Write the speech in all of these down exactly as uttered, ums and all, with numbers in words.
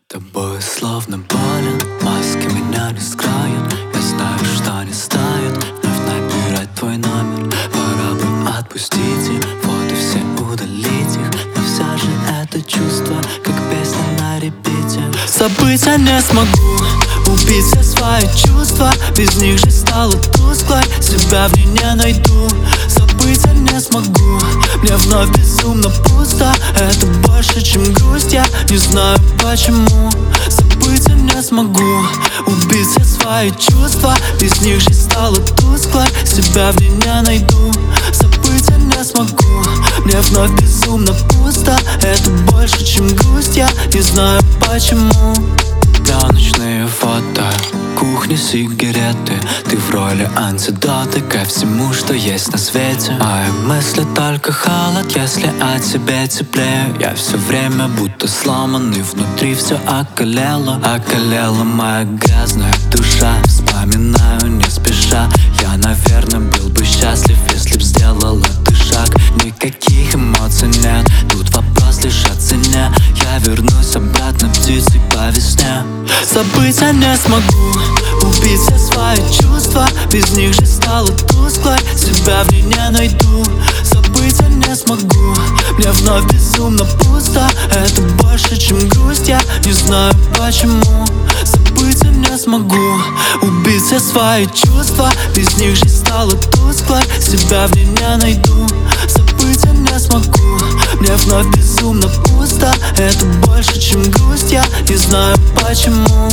Тобой словно болен, маски меня не скроют. Я знаю, что не стоит вновь набирать твой номер. Пора бы отпустить их, вот и все удалить их. Но все же это чувство, как песня на репите. Забыть я не смогу, убить все свои чувства. Без них жизнь стала тусклой, себя в ней не найду. Забыть я не смогу, мне вновь безумно пусто. Это больше, чем грусть, я не знаю почему. Забыть я не смогу, убить все свои чувства. Без них жизнь стала тусклой, себя в ней не найду. Забыть я не смогу, мне вновь безумно пусто. Это больше, чем грусть, я не знаю почему. Пленочные фото, кухни, сигареты. Ты в роли антидота ко всему, что есть на свете. Мои мысли только холод, если о тебе теплее. Я все время будто сломанный, внутри все околело. Околела моя грязная душа, вспоминаю не спеша. Я, наверное, был бы счастлив, если б сделала ты шаг. Никаких эмоций нет, тут вопрос лишь о цене. Я вернусь обратно птицей по весне. Забыть я не смогу, убить все свои чувства. Без них жизнь стала тусклой, себя в ней не найду. Забыть я не смогу, мне вновь безумно пусто. Это больше, чем грусть, я не знаю почему. Забыть я не смогу, убить все свои чувства. Без них жизнь стала тусклой, себя в ней не найду. Забыть я не смогу, мне вновь безумно пусто. Это больше, чем грусть, я не знаю почему.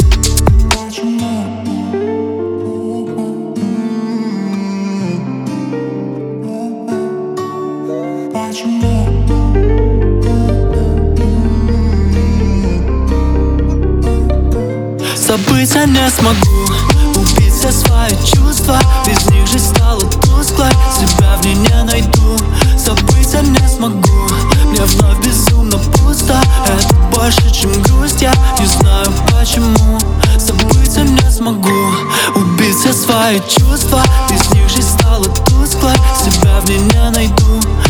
Забыть я не смогу, убить все свои чувства. Без них жизнь стала тусклой, себя в ней не найду. Забыть я не смогу, мне вновь безумно пусто. Это больше, чем грусть, я не знаю почему. Забыть я не смогу, убить все свои чувства. Без них жизнь стала тусклой, себя в ней не найду.